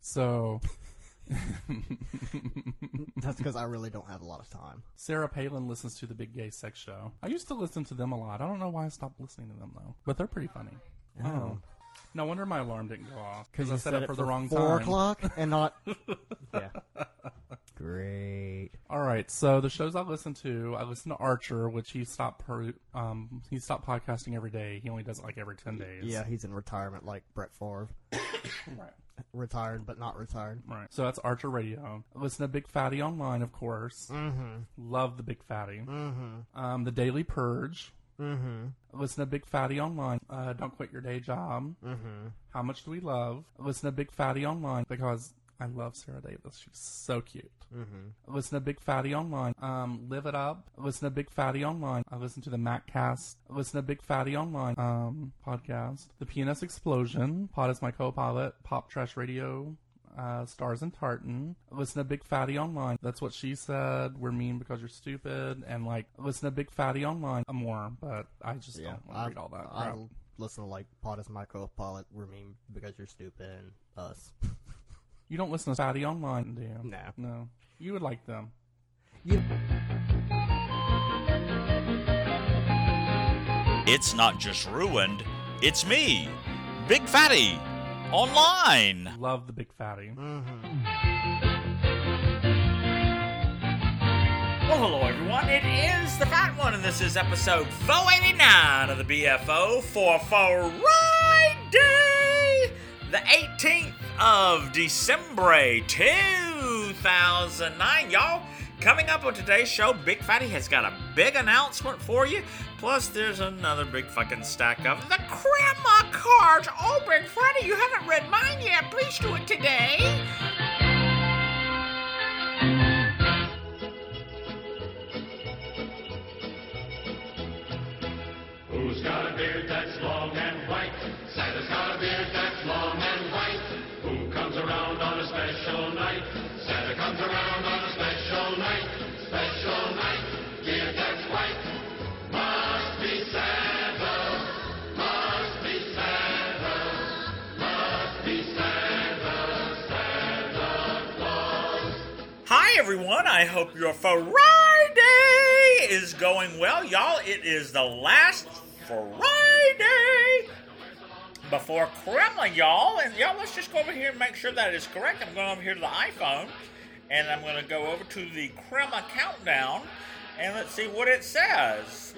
So That's because I really don't have a lot of time. Sarah Palin listens to the Big Gay Sex Show. I used to listen to them a lot. I don't know why I stopped listening to them, though. But they're pretty funny. Oh. No wonder my alarm didn't go off. Because I set it for the wrong 4 time. o'clock and not... Yeah. Great. All right, so the shows I listen to Archer, which he stopped podcasting every day. He only does it like every 10 days. Yeah, he's in retirement like Brett Favre. Right. Retired, but not retired. Right. So that's Archer Radio. I listen to Big Fatty Online, of course. Mm-hmm. Love the Big Fatty. Mm-hmm. The Daily Purge. Mm-hmm. Listen to Big Fatty Online. Don't Quit Your Day Job. Mm-hmm. How Much Do We Love? Listen to Big Fatty Online because I love Sarah Davis. She's so cute. Mm-hmm. Listen to Big Fatty Online. Live It Up. Listen to Big Fatty Online. I listen to the MacCast. Listen to Big Fatty Online podcast. The PNS Explosion. Pod is my co-pilot. Pop Trash Radio. Stars and Tartan. Listen to Big Fatty Online. That's What She Said. We're Mean Because You're Stupid. And listen to Big Fatty Online. More, but I just don't want to read all that crap. I listen to Pod is my co-pilot. We're Mean Because You're Stupid. And Us. You don't listen to Fatty Online, do you? No. No. You would like them. It's not just ruined, it's me, Big Fatty, online. Love the Big Fatty. Mm-hmm. Well, hello everyone, it is the Fat One, and this is episode 489 of the BFO for Friday, the 18th of December, 2009. Y'all, coming up on today's show, Big Fatty has got a big announcement for you. Plus, there's another big fucking stack of the Grandma cards. Oh, Big Fatty, you haven't read mine yet. Please do it today. Who's got a beard that's long and white? Santa's got a beard that's long and white. Who comes around on a special night? Santa comes around on a special night. Special night, beard that's white. Must be Santa. Must be Santa. Must be Santa. Santa Claus. Hi, everyone. I hope your Friday is going well. Y'all, it is the last Friday before Kremlin, y'all. And y'all, let's just go over here and make sure that is correct. I'm going over here to the iPhone, and I'm going to go over to the Kremlin countdown, and let's see what it says.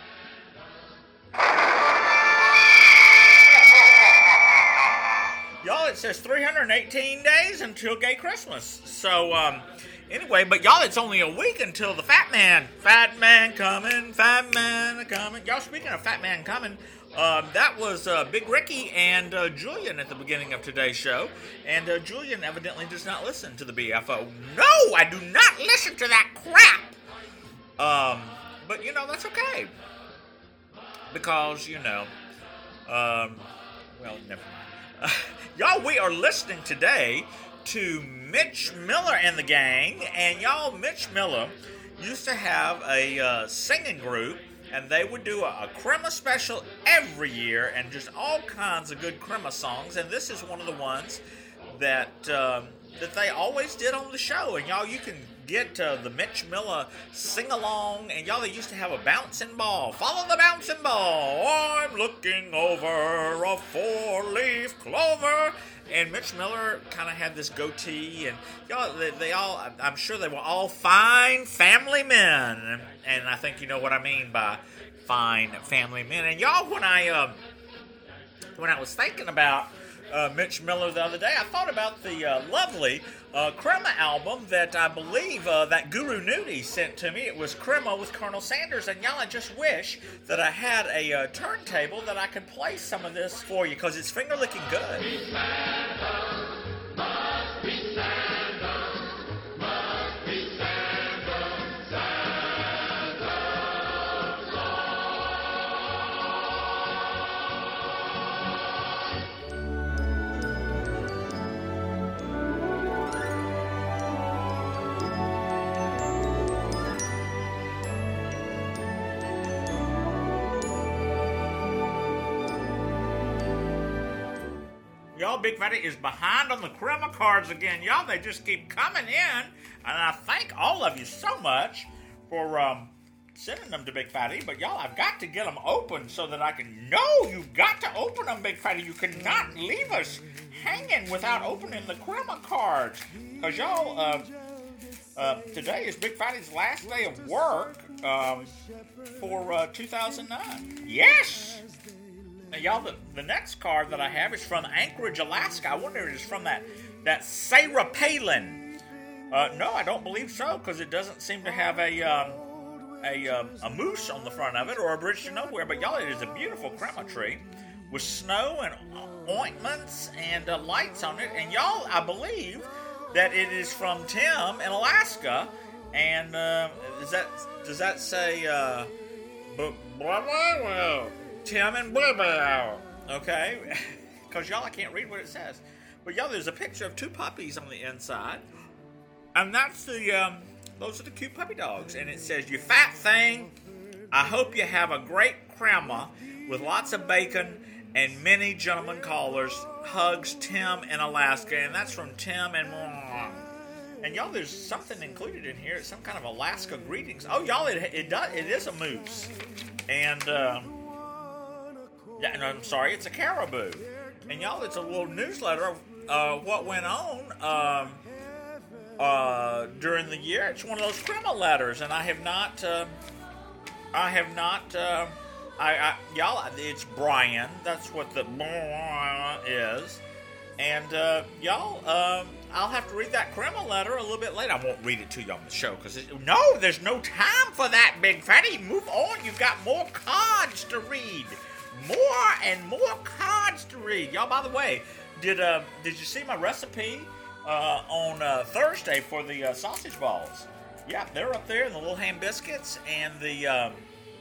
Y'all, it says 318 days until Gay Christmas. So, anyway, but y'all, it's only a week until the Fat Man coming, Fat Man coming. Y'all, speaking of Fat Man coming, that was Big Ricky and Julian at the beginning of today's show. And Julian evidently does not listen to the BFO. No, I do not listen to that crap. But, you know, that's okay. Because, you know, well, never mind. Y'all, we are listening today to Mitch Miller and the gang. And y'all, Mitch Miller used to have a singing group, and they would do a Crema special every year, and just all kinds of good Crema songs. And this is one of the ones that they always did on the show. And y'all, you can get the Mitch Miller sing-along. And y'all, they used to have a bouncing ball. Follow the bouncing ball. I'm looking over a four-leaf clover. And Mitch Miller kind of had this goatee. And y'all, they all, I'm sure they were all fine family men. And I think you know what I mean by fine family men. And y'all, when I was thinking about Mitch Miller the other day, I thought about the lovely Crema album that I believe that Guru Nudie sent to me. It was Crema with Colonel Sanders. And y'all, I just wish that I had a turntable that I could play some of this for you, because it's finger-licking good. Must be Santa. Must be Santa. Santa Y'all, Big Fatty is behind on the Crema cards again. Y'all, they just keep coming in. And I thank all of you so much for sending them to Big Fatty. But y'all, I've got to get them open so that I can know you've got to open them, Big Fatty. You cannot leave us hanging without opening the Crema cards. Because y'all, today is Big Fatty's last day of work for 2009. Yes! Now, y'all, the next card that I have is from Anchorage, Alaska. I wonder if it's from that Sarah Palin. No, I don't believe so, because it doesn't seem to have a moose on the front of it or a bridge to nowhere. But y'all, it is a beautiful Crema tree with snow and ointments and lights on it. And y'all, I believe that it is from Tim in Alaska. And does that say Tim and Bluebell? Okay, because y'all, I can't read what it says. But y'all, there's a picture of two puppies on the inside, and that's those are the cute puppy dogs. And it says, "You fat thing, I hope you have a great Crema with lots of bacon and many gentlemen callers. Hugs, Tim in Alaska." And that's from Tim and And y'all, there's something included in here. It's some kind of Alaska greetings. Oh, y'all, it is a moose. And yeah, no, I'm sorry, it's a caribou. And y'all, it's a little newsletter of what went on during the year. It's one of those Crema letters, and y'all, it's Brian. That's what the is. And y'all, I'll have to read that Crema letter a little bit later. I won't read it to you on the show because there's no time for that, Big Fatty. Move on. You've got more cards to read. More and more cards to read. Y'all, by the way, did you see my recipe on Thursday for the sausage balls? Yeah, they're up there, and the little ham biscuits, and the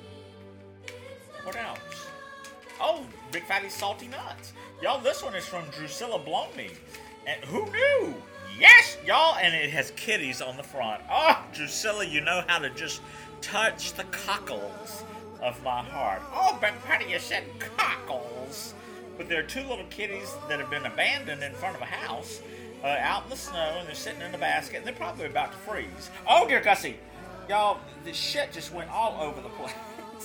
what else? Oh, Big Fatty's salty nuts. Y'all, this one is from Drusilla Blomey. And who knew? Yes, y'all, and it has kitties on the front. Oh, Drusilla, you know how to just touch the cockles of my heart. Oh, Big Fatty, you said cockles. But there are two little kitties that have been abandoned in front of a house out in the snow, and they're sitting in a basket, and they're probably about to freeze. Oh, dear Gussie. Y'all, this shit just went all over the place.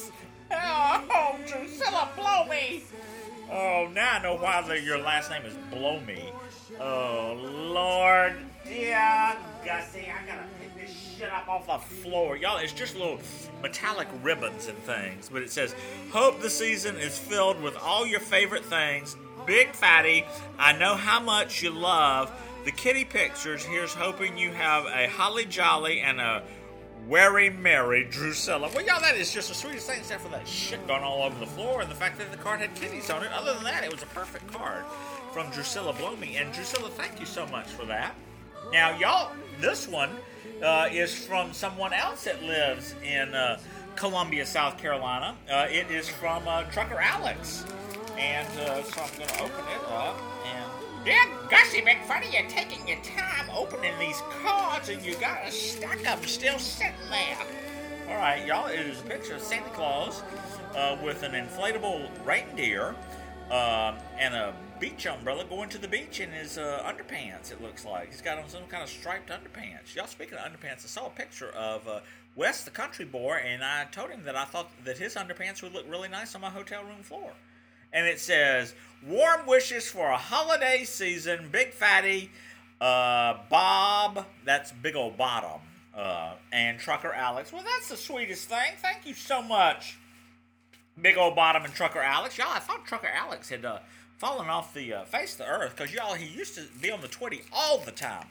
Oh, Drusilla Blomey. Oh, now I know why your last name is Blomey. Oh, Lord. Yeah, Gussie, I gotta pick this shit up off the floor. Y'all, it's just little metallic ribbons and things. But it says, hope the season is filled with all your favorite things. Big Fatty, I know how much you love the kitty pictures. Here's hoping you have a holly jolly and a very merry Drusilla. Well, y'all, that is just the sweetest thing, except for that shit going all over the floor and the fact that the card had kitties on it. Other than that, it was a perfect card from Drusilla Blomey. And Drusilla, thank you so much for that. Now, y'all, this one is from someone else that lives in Columbia, South Carolina. It is from Trucker Alex. And so I'm going to open it up. And dear Gussie, Big Fatty, you're taking your time opening these cards, and you got a stack of them still sitting there. All right, y'all, it is a picture of Santa Claus with an inflatable reindeer and a beach umbrella going to the beach in his underpants, it looks like. He's got on some kind of striped underpants. Y'all, speaking of underpants, I saw a picture of Wes the Country Boy, and I told him that I thought that his underpants would look really nice on my hotel room floor. And it says, warm wishes for a holiday season, Big Fatty, Bob, that's Big Old Bottom, and Trucker Alex. Well, that's the sweetest thing. Thank you so much, Big Old Bottom and Trucker Alex. Y'all, I thought Trucker Alex had fallen off the face of the earth, because y'all, he used to be on the Twitty all the time,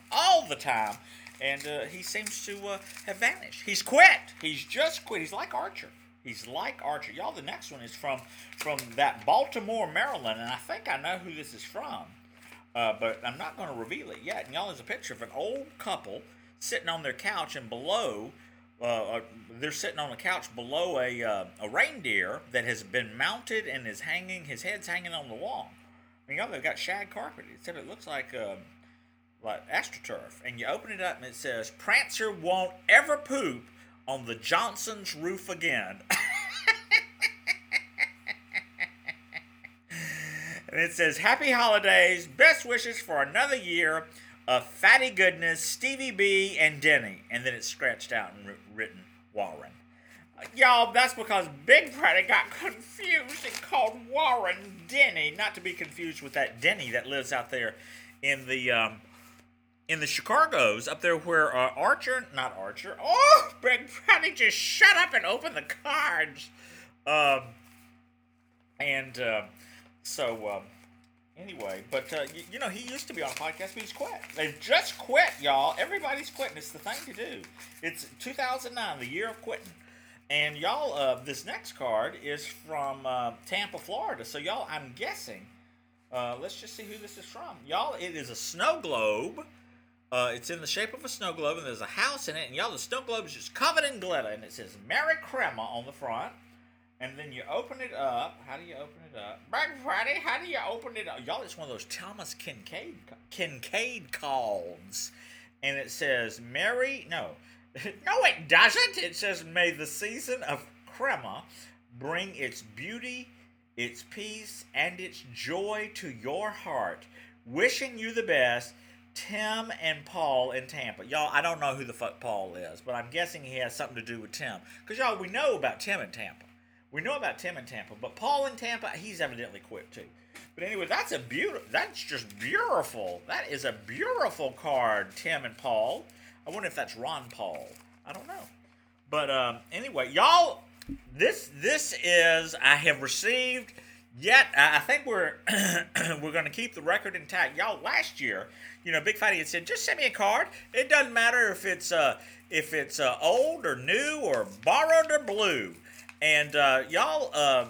and he seems to have vanished. He's quit. He's just quit. He's like Archer. He's like Archer. Y'all, the next one is from that Baltimore, Maryland, and I think I know who this is from, but I'm not going to reveal it yet. And y'all, there's a picture of an old couple sitting on their couch, and below, they're sitting on a couch below a reindeer that has been mounted and is hanging. His head's hanging on the wall. And y'all, they've got shag carpet. Except it looks like AstroTurf. And you open it up, and it says, Prancer won't ever poop on the Johnson's roof again. And it says, Happy Holidays, best wishes for another year of fatty goodness, Stevie B and Denny. And then it's scratched out and written Warren. Y'all, that's because Big Fatty got confused and called Warren Denny. Not to be confused with that Denny that lives out there in the Chicago's, up there where not Archer. Oh, Big Fatty, just shut up and open the cards. Anyway, but he used to be on a podcast, but he's quit. They've just quit, y'all. Everybody's quitting. It's the thing to do. It's 2009, the year of quitting. And y'all, this next card is from Tampa, Florida. So y'all, I'm guessing, let's just see who this is from. Y'all, it is a snow globe. It's in the shape of a snow globe, and there's a house in it. And y'all, the snow globe is just covered in glitter, and it says Merry Crema on the front. And then you open it up. How do you open it up? Black Friday, how do you open it up? Y'all, it's one of those Thomas Kincaid cards. And it says, no, it doesn't. It says, may the season of crema bring its beauty, its peace, and its joy to your heart. Wishing you the best, Tim and Paul in Tampa. Y'all, I don't know who the fuck Paul is, but I'm guessing he has something to do with Tim. Because, y'all, we know about Tim in Tampa. But Paul in Tampa, he's evidently quit too. But anyway, that's just beautiful. That is a beautiful card, Tim and Paul. I wonder if that's Ron Paul. I don't know. But anyway, y'all, this is, I have received, yet I think we're going to keep the record intact. Y'all, last year, Big Fatty had said, just send me a card. It doesn't matter if it's old or new or borrowed or blue. And y'all,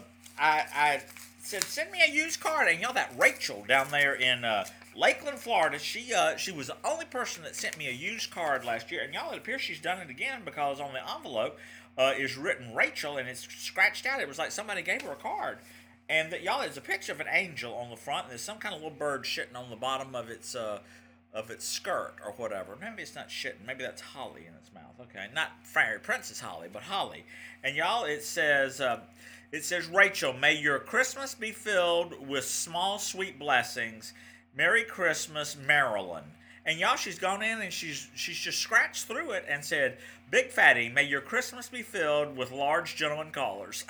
I said, send me a used card. And y'all, that Rachel down there in Lakeland, Florida, she was the only person that sent me a used card last year. And y'all, it appears she's done it again because on the envelope is written Rachel, and it's scratched out. It was like somebody gave her a card. And y'all, there's a picture of an angel on the front, and there's some kind of little bird shitting on the bottom of its skirt or whatever. Maybe it's not shitting. Maybe that's holly in its mouth. Okay, not Fairy Princess Holly, but holly. And y'all, it says, Rachel, may your Christmas be filled with small, sweet blessings. Merry Christmas, Marilyn. And y'all, she's gone in and she's just scratched through it and said, Big Fatty, may your Christmas be filled with large gentleman callers.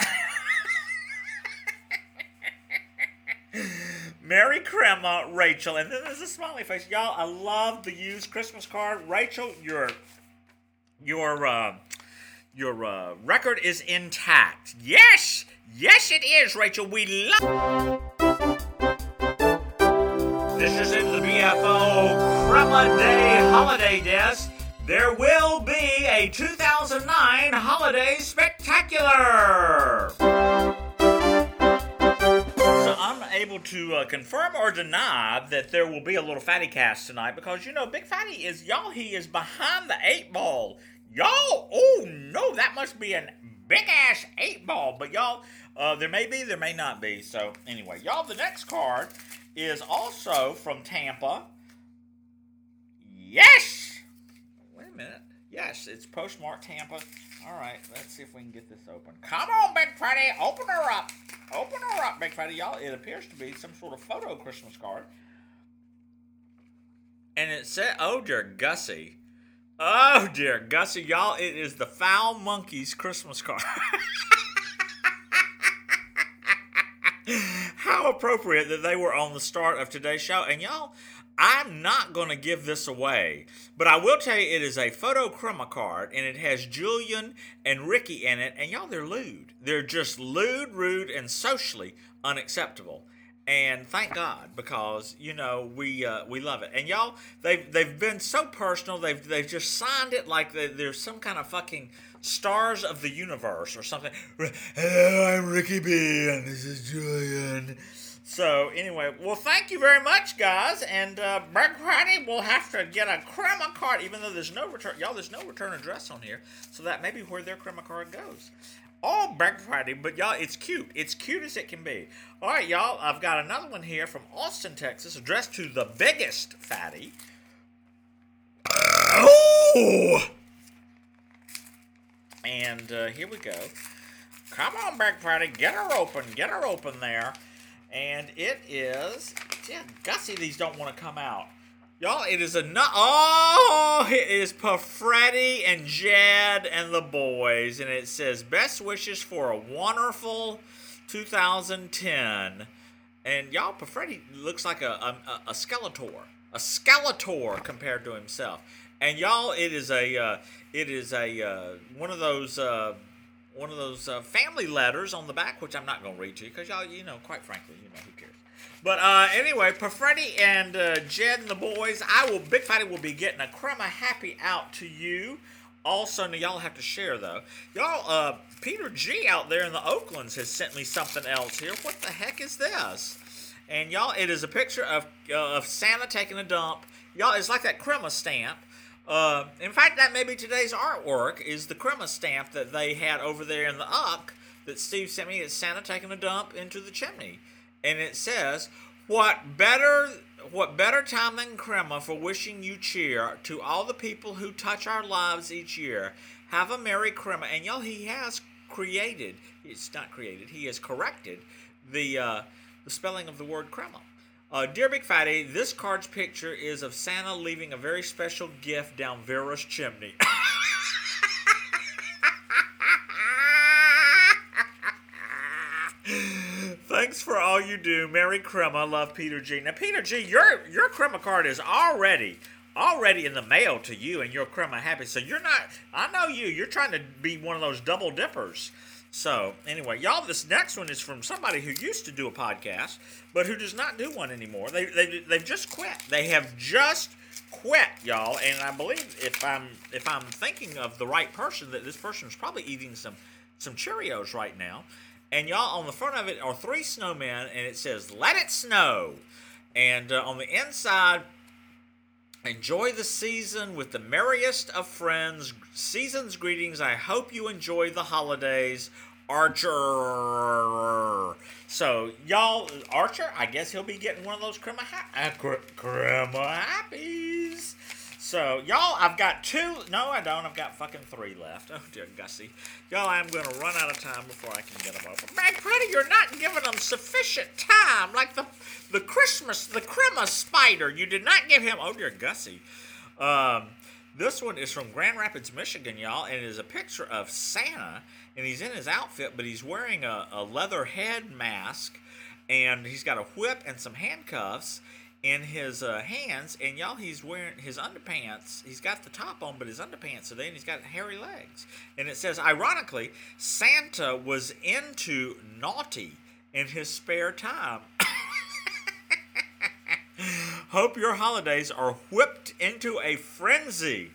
Merry Crema, Rachel. And then there's a smiley face. Y'all, I love the used Christmas card. Rachel, your record is intact. Yes, it is, Rachel. We love. This is in the BFO Crema Day Holiday Desk. There will be a 2009 Holiday Spectacular. So I'm able to confirm or deny that there will be a little fatty cast tonight because, Big Fatty he is behind the 8-ball. Y'all, oh no, that must be a big-ass 8-ball. But y'all, there may be, there may not be. So anyway, y'all, the next card is also from Tampa. Yes! Wait a minute. Yes, it's postmarked Tampa. All right, let's see if we can get this open. Come on, Big Fatty, open her up. Open her up, Big Fatty. Y'all, it appears to be some sort of photo Christmas card. And it said, oh, dear Gussie. Oh, dear Gussie. Y'all, it is the Foul Monkeys Christmas card. How appropriate that they were on the start of today's show. And y'all, I'm not going to give this away, but I will tell you it is a photo crema card, and it has Julian and Ricky in it, and y'all, they're lewd. They're just lewd, rude, and socially unacceptable. And thank God, because, we love it. And y'all, they've been so personal, they've just signed it like they're some kind of fucking stars of the universe or something. Hello, I'm Ricky B, and this is Julian. So, anyway, well, thank you very much, guys. And Black Friday, we'll have to get a crema card, even though there's no return. Y'all, there's no return address on here. So that may be where their crema card goes. Oh, Black Friday, but y'all, it's cute. It's cute as it can be. All right, y'all, I've got another one here from Austin, Texas, addressed to the biggest fatty. Oh! And here we go. Come on, Black Friday, get her open there. And it is, yeah, Gussie, these don't want to come out. Y'all, it is it is Pafretti and Jed and the boys, and it says, best wishes for a wonderful 2010. And y'all, Pafretti looks like a Skeletor compared to himself. And y'all, it is one of those family letters on the back, which I'm not going to read to you because y'all, quite frankly, who cares. But anyway, Pafretti and Jed and the boys, Big Fatty will be getting a Crema Happy out to you. Also, now y'all have to share though. Y'all, Peter G out there in the Oaklands has sent me something else here. What the heck is this? And y'all, it is a picture of Santa taking a dump. Y'all, it's like that Crema stamp. In fact, that may be today's artwork, is the Crema stamp that they had over there in the Uck that Steve sent me. It's Santa taking a dump into the chimney. And it says, what better time than Crema for wishing you cheer to all the people who touch our lives each year. Have a Merry Crema. And y'all, he has corrected the spelling of the word Crema. Dear Big Fatty, this card's picture is of Santa leaving a very special gift down Vera's chimney. Thanks for all you do. Merry Crema. Love, Peter G. Now, Peter G, your Crema card is already in the mail to you, and your Crema Happy. So you're not, I know you're trying to be one of those double dippers. So, anyway, y'all, this next one is from somebody who used to do a podcast, but who does not do one anymore. They've just quit. They have just quit, y'all. And I believe if I'm thinking of the right person, that this person is probably eating some Cheerios right now. And y'all, on the front of it are 3 snowmen, and it says, "Let it snow." And on the inside, enjoy the season with the merriest of friends. Season's greetings. I hope you enjoy the holidays. Archer. So, y'all, Archer, I guess he'll be getting one of those Crema Happies. So, y'all, I've got 2. No, I don't. I've got fucking 3 left. Oh, dear Gussie. Y'all, I'm going to run out of time before I can get them over. Big Fatty, you're not giving them sufficient time. Like the Crema spider. You did not give him... Oh, dear Gussie. This one is from Grand Rapids, Michigan, y'all, and it is a picture of Santa, and he's in his outfit, but he's wearing a leather head mask, and he's got a whip and some handcuffs in his hands, and y'all, he's wearing his underpants. He's got the top on, but his underpants are there, and he's got hairy legs. And it says, ironically, Santa was into naughty in his spare time. Hope your holidays are whipped into a frenzy.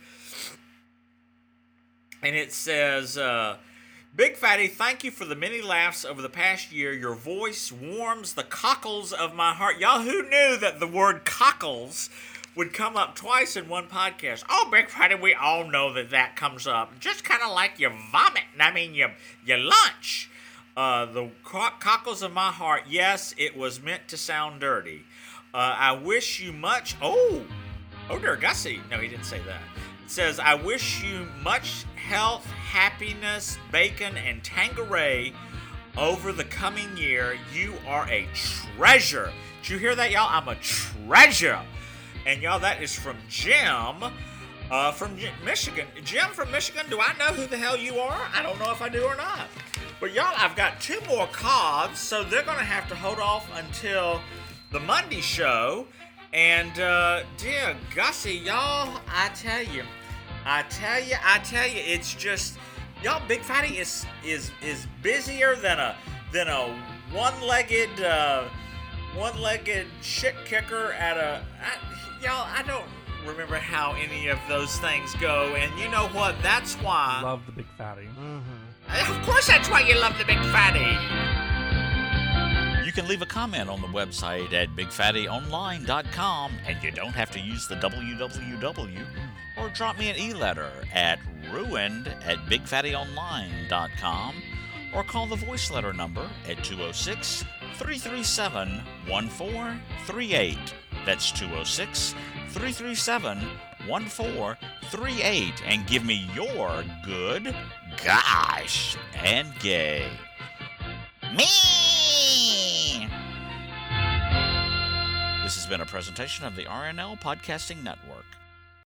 And it says, Big Fatty, thank you for the many laughs over the past year. Your voice warms the cockles of my heart. Y'all, who knew that the word cockles would come up twice in one podcast? Oh, Big Fatty, we all know that comes up. Just kind of like your vomit. Your lunch. The cockles of my heart. Yes, it was meant to sound dirty. I wish you much... Oh, dear Gussie. No, he didn't say that. It says, I wish you much health, happiness, bacon, and Tanqueray over the coming year. You are a treasure. Did you hear that, y'all? I'm a treasure. And, y'all, that is from Jim from Michigan. Jim from Michigan, do I know who the hell you are? I don't know if I do or not. But, y'all, I've got 2 more cards, so they're going to have to hold off until... the Monday show, and dear Gussie, y'all, I tell you, it's just, y'all, Big Fatty is busier than a one-legged shit kicker at y'all, I don't remember how any of those things go, and you know what? That's why. Love the Big Fatty. Mm-hmm. Of course, that's why you love the Big Fatty. You can leave a comment on the website at BigFattyOnline.com, and you don't have to use the www, or drop me an e-letter at ruined@BigFattyOnline.com, or call the voice letter number at 206-337-1438. That's 206-337-1438, and give me your good, gosh, and gay. Me! This has been a presentation of the RNL Podcasting Network.